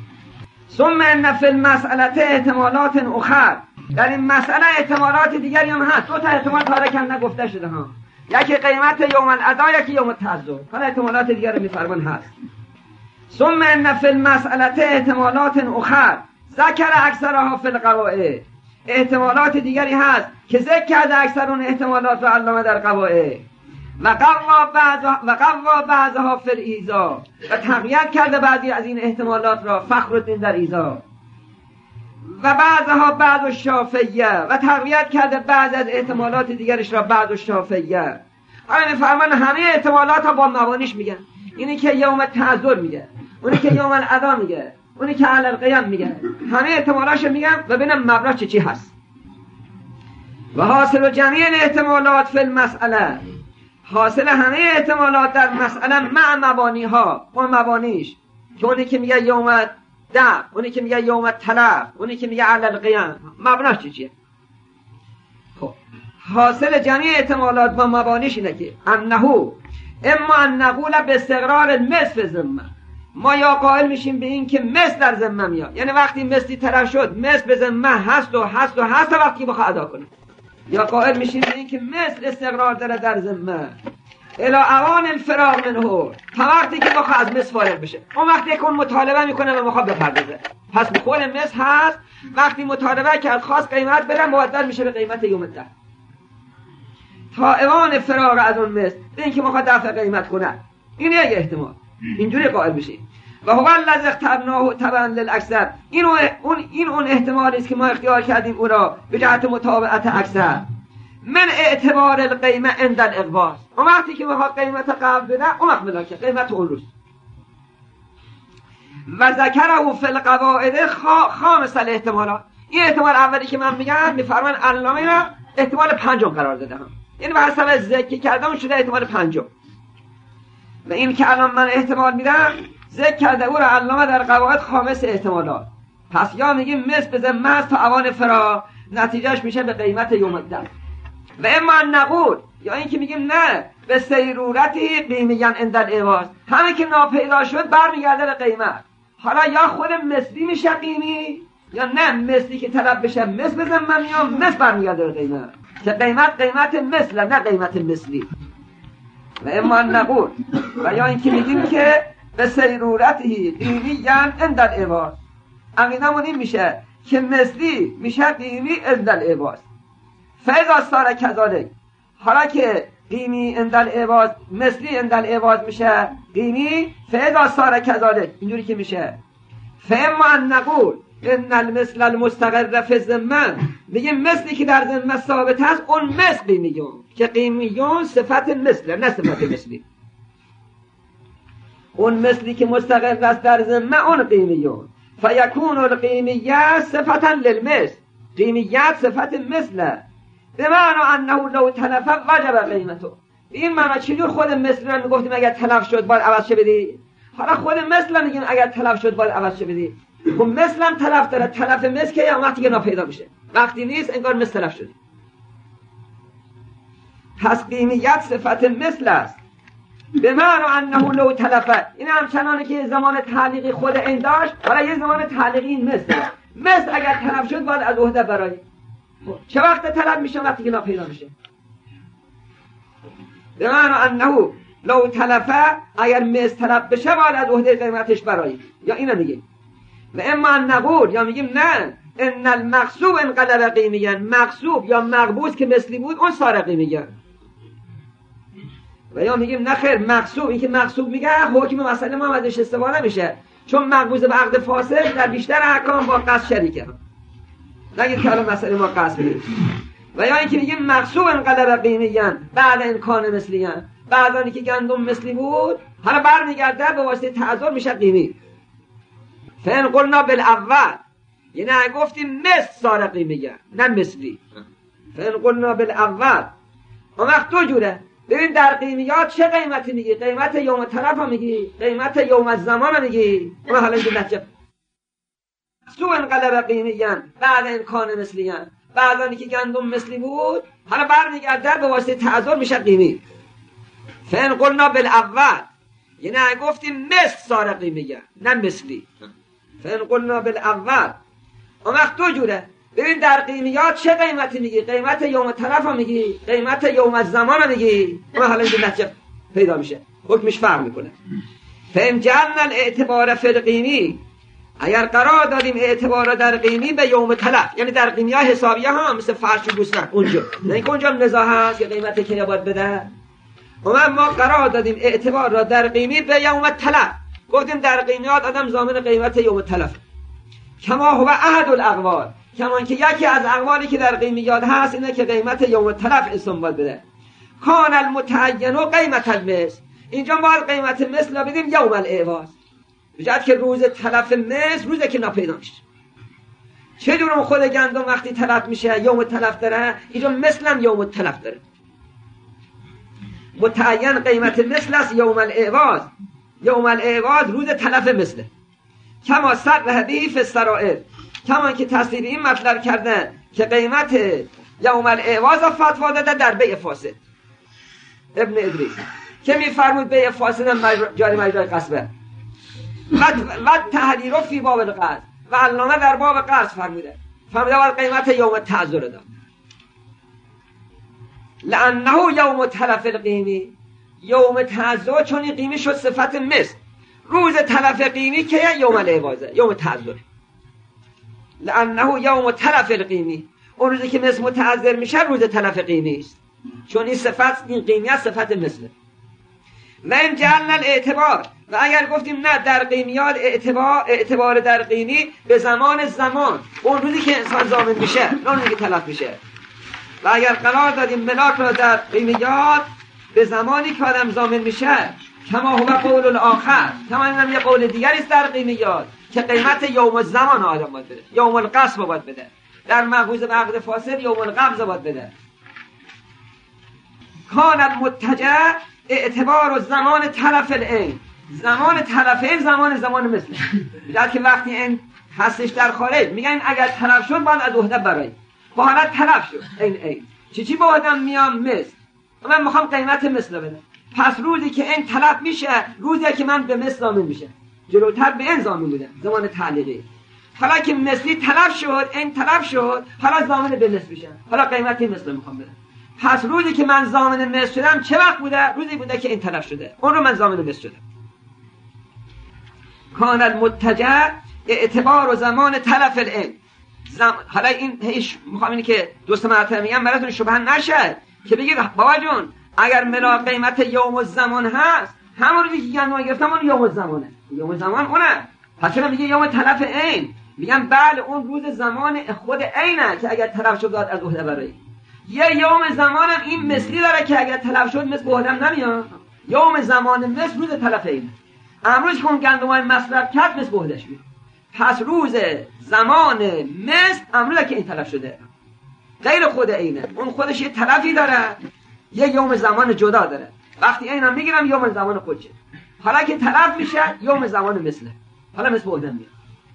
ثم ان فی المسئله احتمالات اخر، در این مسئله احتمالات دیگری هم هست. دو تا احتمال تارکن نگفته شده ها، یکی قیمت یوم الادا یکی یوم التعذر. حالا احتمالات دیگری میفرمان هست. ثم ان فی المسئله احتمالات اخر ذکر اکثرها فی القواعد، احتمالات دیگری هست که ذکر کرده اکثر اون احتمالات رو علامه در قواعد. و قوا بعض و قوا بعضها فی الایذا، و تقویت کرده بعضی از این احتمالات را فخرالدین در ایذا. و بعضها بعض الشافعیه، و تقویت کرده بعض از احتمالات دیگرش را بعض الشافعیه. حالا میفرمان همه احتمالات ها با مبانیش میگن. اینی که یوم تعذر میگه، اونی که یوم الادا میگه، اونی که علی القیام میگه، همه احتمالاش میگم و ببینم مبنا چی چی هست. و حاصل جمیع احتمالات فی المسئله، حاصل همه احتمالات در مسئله مع مبانی ها و مبانیش، که اونی که میگه یوم دفع، اونی که میگه یوم طلب، اونی که میگه علی القیام، مبناش چی چیه؟ خب حاصل جمیع احتمالات و مبانیش اینه که انهو اما ان نقول به استقرار المثل ذمه، ما یا قائل میشیم به این که مثل در ذمه میاد، یعنی وقتی مثلی طرف شد مثل به ذمه هست و هست و هست و وقتی بخواه ادا کنه، یا قائل میشیم به این که مثل استقرار داره در ذمه الی اوان الفراغ منه، تا وقتی که بخواه از مثل فارغ بشه. اون وقتی که اون مطالبه میکنه و بخواه بپردازه، پس بخور مثل هست، وقتی مطالبه کرد خواست قیمت بره مبدل میشه به قیمت یوم الدفع. تا اوان فراغ از اون مثل به این که بخواه دفع قیمت کنه، این یک احتمال اینجوری قائل بشیم. و هو الذی اخترناه تبعا للاکثر، این اون این اون احتمالی است که ما اختیار کردیم او را به جهت مطابقت اکثر من اعتبار القیمه عند الاقباض. اون وقتی که بخواد قیمت قبل بده اون وقت ملاکه قیمت اون روز. و ذکره فی القواعد خامس الاحتمالات، این احتمال اولی که من میگم میفرمان علامه را احتمال پنجم قرار دادم، یعنی به حسب ذکر کردم شده احتمال پنجم. و این که الان من احتمال میدم ذکر کرده او را علامه در قواعد خامس احتمالات. پس یا میگیم مثل به ذمه است تا اوان فرا، نتیجهش میشه به قیمت یوم الدفع. و اما نقول، یا این که میگیم نه به سیرورتی قیمیان عند العوض، همه که ناپیدا شد برمیگرده به قیمت. حالا یا خود مثلی میشه قیمی، یا نه مثلی که طلب بشه مثل به ذمه میام مثل برمیگرده به قیمت، که قیمت قیمت مثل نه قیمت مثلی. و اما نقول، و یا این که میگیم که به سیرورتی قیمیان عند العوض، عقیدمون این میشه که مثلی میشه قیمی عند العوض. فاذا صار كذلك، حالا که قیمی عند العوض مثلی عند العوض میشه قیمی، فاذا صار كذلك اینجوری که میشه. فاما نقول ان المثل المستقر في الذمه، میگیم مثلی که در ذمه ثابت هست اون مثلی میگیم که قیمیون صفت مثل نه صفت مثلی. اون مثلی که مستقر است در ذمه اون قیمیون، فیکون القیمیه صفتا للمثل، قیمیت صفت مثله، به معنی انه لو تلف وجب قیمته. این معنی چجور خود مثل رو میگفتیم اگر تلف شد باید عوض شه بدی، حالا خود مثل میگیم اگر تلف شد باید عوض شه بدی. خب مثل هم تلف داره، تلف مثل که یا وقتی که ناپیدا میشه، وقتی نیست انگار مثل تلف شده. پس قیمیت صفت مثل است، به معنی انه لو تلف. این همچنانه که زمان تعلیقی خود این داشت، حالا یه زمان تعلیقی این مثل مثل اگر تلف شد باید از عهده برای. چه وقت طلب میشه؟ وقتی که ناپیدا میشه. به معنی انه لو تلفه اگر مثل طلب بشه باید از عهده قیمتش برایی، یا اینو میگیم. و اما نقول یا میگیم نه ان المغصوب انقلب قیمیا، مغصوب یا مقبوض که مثلی بود اون صار قیمیا. و یا میگیم نه خیر مغصوب، این که مغصوب میگه حکم مسئله ما ازش استفاده نمیشه، چون مقبوض به عقد فاسد در بیشتر احکام با قصد شریکه. نگید که الان مسئله ما قصد میگه. و یا اینکه میگیم مغصوب انقلب قیمیا بعد امکان مثلیه، بعد آنی که گندم مثلی بود حالا برمیگرده به واسطه تعذر میشه قیمی. فان قلنا بالاول، یعنی گفتیم مثل صار قیمیا نه مثلی. فان قلنا بالاول اون وقت دو جوره. ببین در قیمیات چه قیمتی میگی؟ قیمت یوم طرف میگی؟ قیمت یوم الزمان میگی؟ اون حالا اینجا نتیجه سو انقلب قیمیا بعد امکان مثلیه، بعد آنی که گندم مثلی بود حالا برمیگرده به واسطه تعذر میشه قیمی. فان قلنا بالاول، یعنی گفتیم مثل صار قیمیا نه مثلی. فان قلنا بالاول اون وقت دو جوره. ببین در قیمیات چه قیمتی میگی؟ قیمت یوم طرف میگی؟ قیمت یوم الزمان میگی؟ اون حالا اینجا نتیجه پیدا میشه، حکمش فرق میکنه. فهم جعلنا الاعتبار فی القیمی، اگر قرار دادیم اعتبار در قیمی به یوم تلف، یعنی در قیمیه حسابیه ها مثل فرش و گوسفند اونجا، نه اینکه اونجا نزاع هست که قیمت که باید بده. و ما قرار دادیم اعتبار را در قیمی به یوم تلف، گفتیم در قیمیات آدم ضامن قیمت یوم تلف. کما هو احد الاقوال، کما که یکی از اقوالی که در قیمیات هست اینه که قیمت یوم تلف استنباط بده. کان المتعین و قیمت المثل، اینجا باید قیمت مثل را بدیم یوم الاعواض، بجد که روز تلف مثل روزه که ناپیدا میشه. چه دورم خود گندم وقتی تلف میشه یوم تلف داره، اینجا مثل هم یوم تلف داره. متعین قیمت مثل است یوم الاعواض، یوم الاعواض روز تلف مثله. کما صرح به فی السرائر، کما که تصریح این مطلب کرده که قیمت یوم الاعواض فتوا داده در بیع فاسد. ابن ادریس که میفرمود بیع فاسد هم جاری مجرای قصبه و تحریر فی باب القصد، و علامه در باب قصد فرموده فرموده باید قیمت یوم تعذر داد، لانه یوم تلف القیمی، یوم تعذر چون این قیمی شد صفت مثل، روز تلف قیمی که یوم الاعواضه یوم تعذر، لانه یوم تلف القیمی، اون روزی که مثل متعذر میشه روز تلف قیمی است، چون این صفت این قیمی است صفت مثله. و این جعلنا الاعتبار، و اگر گفتیم نه در قیمیات اعتبار اعتبار در قیمی به زمان زمان، اون روزی که انسان ضامن میشه نه روزی که تلف میشه. و اگر قرار دادیم ملاک را در قیمیات به زمانی که آدم ضامن میشه، کما هو قول الاخر، کما اینم یه قول دیگری است در قیمیات که قیمت یوم الزمان آدم باید بده، یوم القصب باید بده، در مقبوض به عقد فاسد یوم القبض باید بده. کان المتجه اعتبار و زمان تلف العین، زمان تلف این زمان زمان مثل، در که وقتی این هستش در خارج میگن اگر تلف شد باید از عهده برای، با حالت تلف شد این این چی چی با آدم میام مثل، من میخوام قیمت مثل بده، پس روزی که این تلف میشه روزی که من به مثل ضامن میشه، جلوتر به این ضامن بودم زمان تعلیقی، حالا که مثلی تلف شد این تلف شد حالا ضامن به مثل میشه، حالا قیمتی مثل میخوام بدم، پس روزی که من ضامن مثل شدم چه وقت بوده؟ روزی بوده که این تلف شده، اون رو من ضامن مثل شدم. کان المتجه اعتبار و زمان تلف العین، زم... حالا این هیچ میخوام اینی که دوست مرتبه میگم براتون شبهه نشه که بگید بابا جون اگر ملا قیمت یوم الزمان هست همون روزی که گندم گرفتم اون یوم الزمانه، یوم الزمان اونه، پس چرا میگه یوم تلف عین؟ میگم بله اون روز زمان خود عینه که اگر تلف شد داد از عهده برای، یه یوم زمان هم این مثلی داره که اگر تلف شد مثل به عهدم نمیاد، یوم زمان مثل روز تلف عینه، امروز که اون گندمای مصرف کرد مثل به عهدش میاد، پس روز زمان مثل امروز که این تلف شده غیر خود عینه، اون خودش یه تلفی داره یه یوم زمان جدا داره، وقتی اینم میگیرم یوم زمان خودشه، حالا که تلف میشه یوم زمان مثله، حالا مثل به عهدم میاد.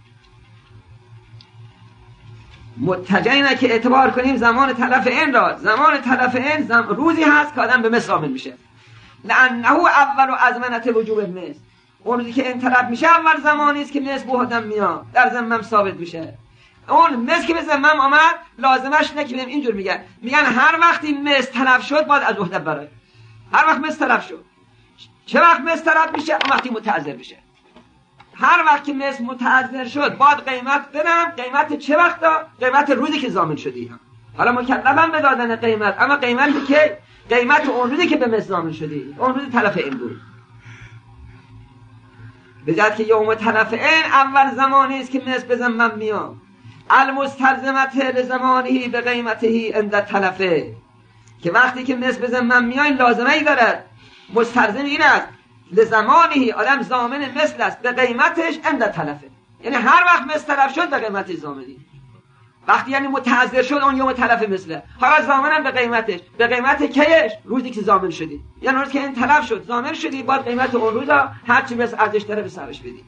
متجینه که اعتبار کنیم زمان تلف این را، زمان تلف این زم... روزی هست که آدم به مثل عامل میشه، لانه اول و ازمنت وجوب مثل، اون روزی که این تلف میشه اول زمانی است که مثل به آدم میاد در ذمم ثابت میشه، اون مثل که به ذمم آمد لازمش اینه که اینجور میگن میگن هر وقتی مثل تلف شد باید از عهده برای، هر وقت مثل تلف شد چه وقت مثل طلب میشه؟ اون وقتی متعذر بشه. هر وقت که مثل متعذر شد باید قیمت بدم. قیمت چه وقت دا؟ قیمت روزی که ضامن شدی. حالا مکلفم به دادن قیمت، اما قیمتی که قیمت اون روزی که به مثل ضامن شدی، اون روز تلف این بود. بجد که یوم تلف این اول زمانی است که مثل به ذمم میاد. المستلزمت لزمانه به قیمته عند تلفه، که وقتی که مثل به ذمم میاد لازمه ای دارد. مستلزم این است لزمانه، آدم ضامن مثل است به قیمتش عند تلفه، یعنی هر وقت مثل تلف شد به قیمتش ضامنی. وقتی یعنی متعذر شد اون یوم تلف مثله، حالا ضامنم به قیمتش. به قیمت کیش؟ روزی که ضامن شدی، یعنی روزی که این تلف شد ضامن شدی، باید قیمت اون روزا هر چی مثل ارزش داره به سرش بدی.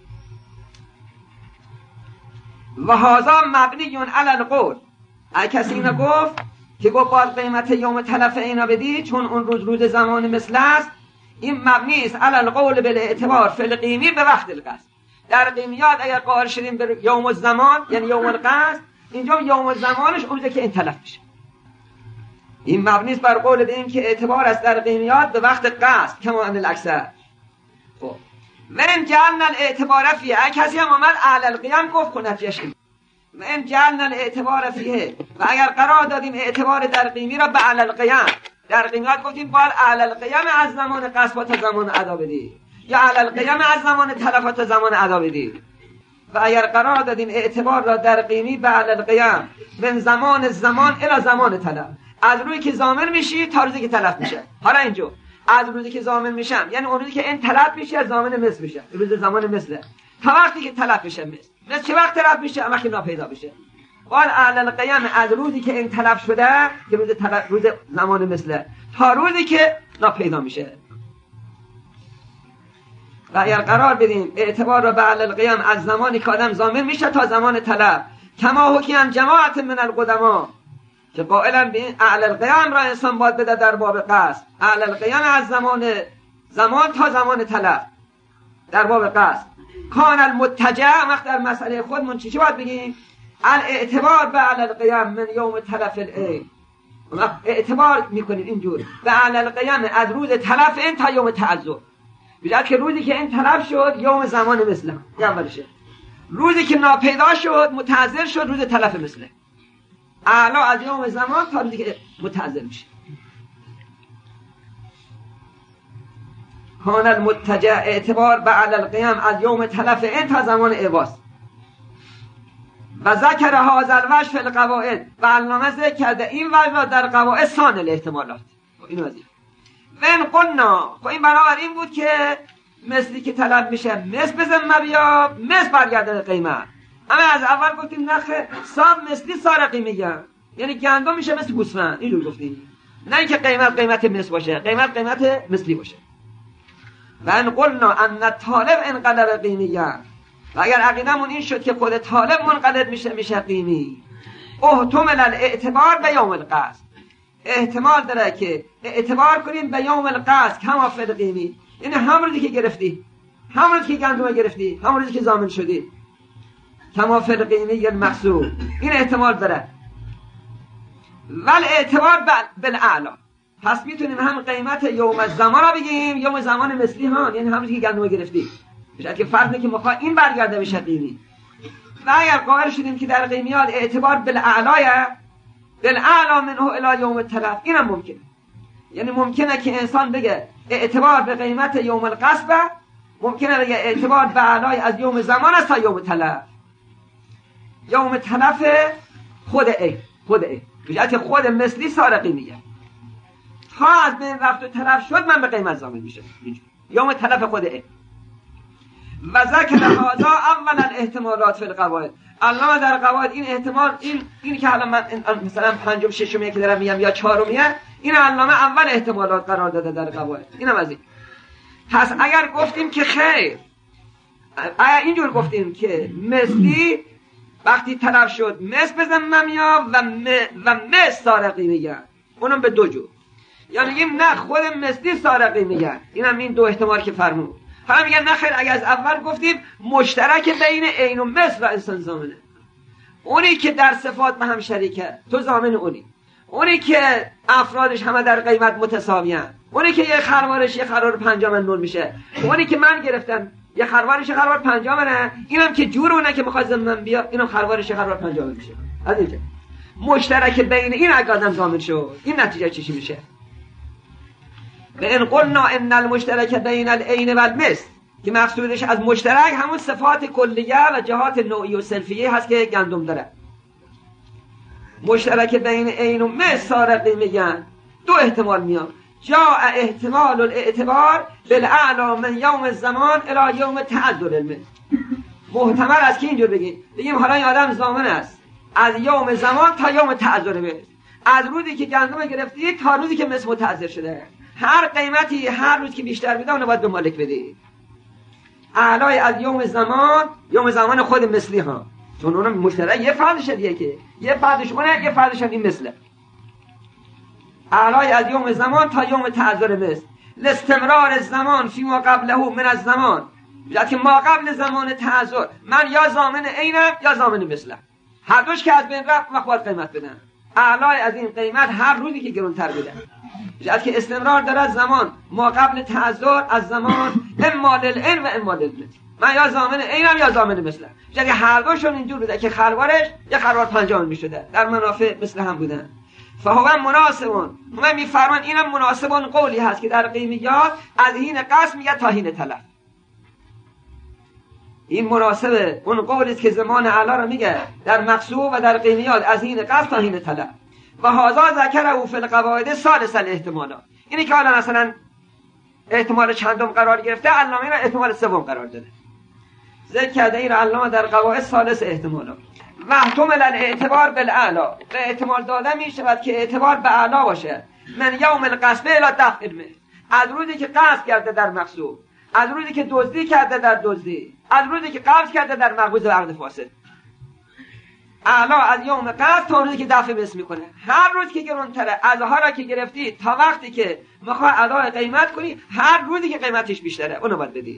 و هذا مبنی علی القول، اگه کسی اینو گفت که گفت باید قیمت یوم تلف اینا بدی چون اون روز روز زمان مثل است، این مبنی است علی القول بالاعتبار فی القیمی به وقت القصد. در قیمیات اگر قائل شدیم به یوم الزمان یعنی یوم القصد، اینجا یوم زمانش اونجا که این تلف میشه. این مبنی است بر قول به این که اعتبار است در قیمیات به وقت قصد کما ان الاکثر. خب من جعلنا الاعتبار فیه، اگه کسی هم آمد اعلی القیام گفت کنتیش این من جعلنا الاعتبار فیه، و اگر قرار دادیم اعتبار در قیمی را به اعلی القیام، در قیمیات گفتیم باید اعلی القیام از زمان قصد تا زمان ادا بدی، یا اعلی القیام از زمان تلف تا زمان ادا بدی. و اگر قرار دادیم اعتبار را در قیمی به اعلی القیام من زمان زمان الی زمان تلف، از روزی که ضامن میشی تا روزی که تلف میشه. حالا اینجا از روزی که ضامن میشم یعنی اون روزی که این تلف میشه از ضامن مثل میشه، روز زمان مثله، تا وقتی که تلف میشه مثل مثل چه وقت تلف میشه؟ اما که ناپیدا بشه. قال اعلی القیام از روزی که این تلف شده که روز تلف روز زمان مثله تا روزی که ناپیدا میشه. و اگر قرار بدیم اعتبار را به اعلی القیام از زمانی که آدم ضامن میشه تا زمان طلب، کما حکیم جماعت من القدما، که قائلا به این اعلی القیام را انسان باید بده در باب قصد. اعلی القیام از زمان زمان تا زمان طلب در باب قصد. کان المتجع، وقت در مسئله خودمون چی چی باید بگیم؟ الاعتبار به اعلی القیام من یوم تلف العین، اعتبار میکنید اینجور به اعلی القیام از روز تلف این تا یوم تعذر. بجد که روزی که این تلف شد یوم زمان مثله اولشه، روزی که ناپیدا شد متعذر شد روز تلف مثله، اعلا از یوم زمان تا روزی که متعذر میشه. کان المتجع اعتبار به اعلی القیام از یوم تلف این تا زمان عواز. و ذکر هذا الوجه فی القواعد، و علامه ذکر کرده این وجه در قواعد ثان الاحتمالات. اینو از این من قلنا، خب این بنابر این بود که مثلی که طلب میشه مثل بزن مبیا مثل برگرده قیمت. اما از اول گفتیم نخه صاب مثلی سارقی میگن، یعنی گندم میشه مثل گوسفند، اینو گفتیم، نه اینکه قیمت قیمت مثل باشه، قیمت قیمت مثلی باشه. و ان قلنا ان طالب انقلب قیمیه، و اگر عقیدمون این شد که خود طالب منقلب میشه میشه قیمی، احتمل الاعتبار به یوم القصد، احتمال داره که اعتبار کنیم به یوم القصد کما فی القیمی، یعنی همون روزی که گرفتی، همون روزی که گندم گرفتی، همون روزی که ضامن شدی، کما فی القیمی المحسوب، این احتمال داره. ول اعتبار بالاعلا، پس میتونیم هم قیمت یوم الزمان را بگیم یوم زمان مثلی ها، یعنی همون روزی که گندم گرفتی، بشه که فرض نه که مخواه این برگرده بشه قیمی. و اگر قائل شدیم که در قیمیات اعتبار بالاعلا بالاعلا منه الی یوم التلف، اینم ممکنه، یعنی ممکنه که انسان بگه اعتبار به قیمت یوم القصد، ممکنه بگه اعتبار به اعلای از یوم زمان است تا یوم تلف. یوم تلف خود ای خود ای بجد که خود مثلی سارقی میگه، تا از بین رفت و تلف شد من به قیمت ضامن میشه، یوم تلف خود ای. و ذکر هذا اول الاحتمالات فی القواعد، علامه در قواعد این احتمال این این که الان من مثلا پنجم ششمیه که دارم میگم یا چهارمیه، این علامه اول احتمالات قرار داده در قواعد. اینم از این. پس اگر گفتیم که خیر، اگر اینجور گفتیم که مثلی وقتی طرف شد مثل بزنم یا و م و مثل سارقی میگن، اونم به دو جور، یعنی میگیم نه خود مثلی سارقی میگن، اینم این دو احتمال که فرمود. حالا میگن نه خیر، اگر از اول گفتیم مشترک بین عین و مثل و انسان ضامنه، اونی که در صفات به هم شریکه تو ضامن اونی، اونی که افرادش همه در قیمت متساویان اونی که یه خروارش یه خروار پنجاه من نول میشه، اونی که من گرفتم یه خروارش یه خروار پنجاه منه، اینم که جور اونه که میخواد زمین بیا، اینم خروارش یه خروار پنجاه من میشه. از اینجا مشترک بین این اگه آدم ضامن شد، این نتیجه چی میشه؟ به ان قلنا ان المشترک بین العین و المثل، که مقصودش از مشترک همون صفات کلیه و جهات نوعی و صنفیه هست که گندم داره. مشترک بین عین و مثل سارقی میگن دو احتمال میاد. جاء احتمال الاعتبار بالاعلی من یوم الزمان الی یوم تعذر المثل. محتمل است که اینجور بگیم بگیم حالا این آدم ضامن است از یوم زمان تا یوم تعذر مثل، از روزی که گندم گرفتی تا روزی که مثل متعذر شده، هر قیمتی هر روز که بیشتر بده اونو باید به مالک بدی. اعلای از یوم زمان، یوم زمان خود مثلی ها، چون اونم مشترک یه فرضش دیگه، که یه فرضش اونه یه فرضش هم این مثله. اعلای از یوم زمان تا یوم تعذر مثل لاستمرار زمان فی ما قبله من از زمان، یعنی که ما قبل زمان تعذر من یا ضامن عینم یا ضامن مثلم، هر دوش که از بین رفت وقت باید قیمت بدن. اعلای از این قیمت هر روزی که گرونتر بده، یعنی که استمرار داره زمان ما قبل تعذر از زمان اما للعین و اما للمثل، من یا ضامن عینم یا ضامن مثلم، یعنی هر دوشون اینجور بوده که خروارش یه خروار پنجاه میشده، در منافع مثل هم بودن. فهو مناسبون، من میفرمان اینم مناسبون قولی هست که در قیمیات از هین قسم یا تا هین تلف. این مناسبه اون قولی است که زمان اعلی رو میگه در مقصود و در قیمیات از هین قسم تا هین تلف. و هذا ذکره فی القواعد ثالث الاحتمالات، اینی که حالا مثلا احتمال چندم قرار گرفته علامه این احتمال سوم قرار داده. ذکر کرده این علامه در قواعد ثالث احتمالات. و احتمال الاعتبار بالاعلی، به احتمال داده می شود که اعتبار به اعلی باشه. من یوم القصب الی دفع المثل، از روزی که قصد کرده در مقصود، از روزی که دزدی کرده در دزدی، از روزی که قبض کرده در مقبوض و عقد فاسد. اعلی از یوم قصد تا روزی که دفع مثل میکنه. هر روز که گرونتره از ها را که گرفتی تا وقتی که میخوای ادای قیمت کنی، هر روزی که قیمتش بیشتره اونو باید بدی.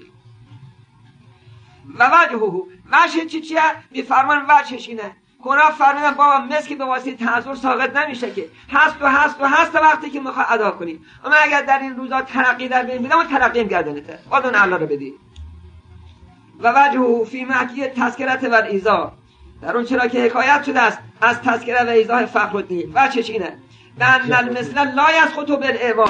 و وجهه، وجه چی چیه؟ میفرمان وجهش اینه کنا فرمودن بابا مثل که به واسطه تعذر ساقط نمیشه، که هست و هست و هست وقتی که میخوای ادا کنی. اما اگر در این روزا ترقی در بین میدم و ترقی هم گردنته باید اون اعلی رو بدی. و وجهه فی محکی تذکرت و ایضاح، در اون چرا که حکایت شده است از تذکره و ایضاح فخرالدین، وجهش اینه بأن المثل لا یسقط بالعوض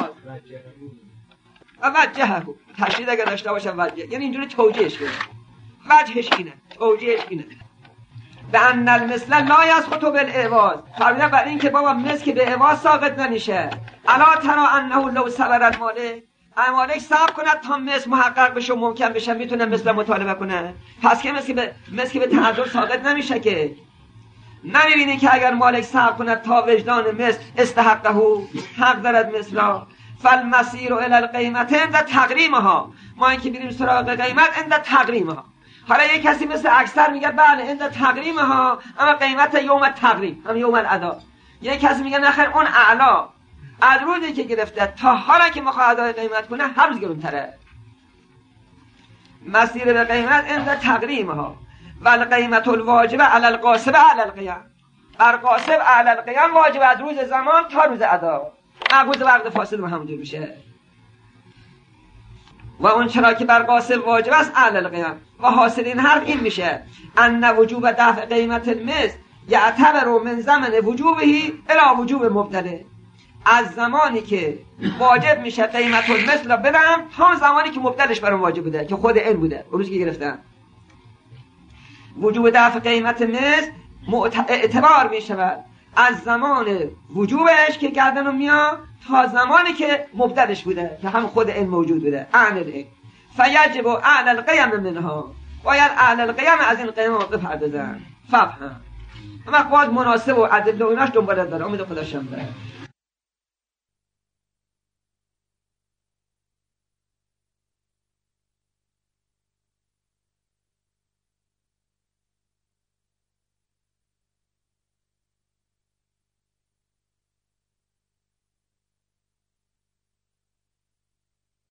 و وجهه، تشدید اگر داشته باشه وجه یعنی اینجوری توجیهش کنه. وجهش اینه، توجیهش اینه بأن المثل لا یسقط بالعوض، فرمودن برای این که بابا مثل که به عوض ساقط نمیشه. الا ترى انه لو صبر المالک، مالک صبر کند تا مثل محقق بشه و ممکن بشه میتونه مثل مطالبه کنه، پس که مثل به مثل که به تعذر ساقط نمیشه. که نمیبینی که اگر مالک صبر کند تا وجدان مثل استحقه حق دارد مثلا، فالمسیر الی القیمت عند تقریمها، ما اینکه بریم سراغ قیمت عند تقریمها. حالا یک کسی مثل اکثر میگه بله عند تقریمها، اما قیمت یوم تقریم هم یوم الادا. یک کسی میگه نخیر اون اعلا از روزی که گرفته تا حالا که میخواد ادای قیمت کنه هر روز گرونتره. مسیر به قیمت عند تقریمها و القیمت الواجبه علی القاسب علی القیم، بر قاسب علی القیم واجب از روز زمان تا روز ادا، مقبوض و عقد فاسد هم همونجور میشه. و اون چرا که بر قاسب واجب است علی القیم. و حاصل این حرف این میشه ان وجوب دفع قیمت المثل یعتبر من زمن وجوبه الی وجوب مبتدأ، از زمانی که واجب میشه قیمت المثل رو بدم تا زمانی که مبتدأش برام واجب بوده که خود این بوده اون روزی که گرفتم. وجوب دفع قیمت مثل اعتبار میشه از زمان وجوبش که گردن میاد تا زمانی که مبتدأش بوده که هم خود این موجود بوده. اعل فیجب اعل القیم منها، باید اعل القیم از این قیمات بپردازن. فهم اما باید مناسب و عدل و ایناش دنبالت داره. امید خدا شما داره.